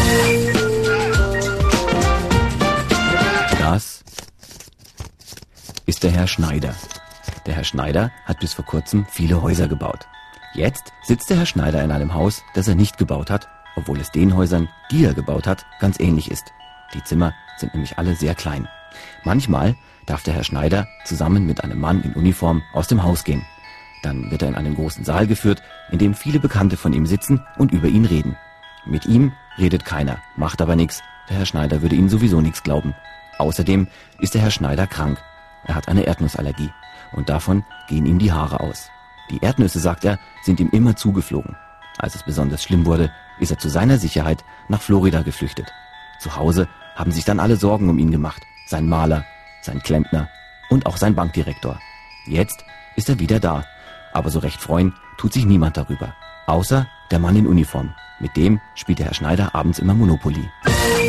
Das ist der Herr Schneider. Der Herr Schneider hat bis vor kurzem viele Häuser gebaut. Jetzt sitzt der Herr Schneider in einem Haus, das er nicht gebaut hat, obwohl es den Häusern, die er gebaut hat, ganz ähnlich ist. Die Zimmer sind nämlich alle sehr klein. Manchmal darf der Herr Schneider zusammen mit einem Mann in Uniform aus dem Haus gehen. Dann wird er in einen großen Saal geführt, in dem viele Bekannte von ihm sitzen und über ihn reden. Mit ihm redet keiner, macht aber nichts. Der Herr Schneider würde ihnen sowieso nichts glauben. Außerdem ist der Herr Schneider krank. Er hat eine Erdnussallergie und davon gehen ihm die Haare aus. Die Erdnüsse, sagt er, sind ihm immer zugeflogen. Als es besonders schlimm wurde, ist er zu seiner Sicherheit nach Florida geflüchtet. Zu Hause haben sich dann alle Sorgen um ihn gemacht. Sein Maler, sein Klempner und auch sein Bankdirektor. Jetzt ist er wieder da. Aber so recht freuen tut sich niemand darüber. Außer der Mann in Uniform. Mit dem spielt der Herr Schneider abends immer Monopoly.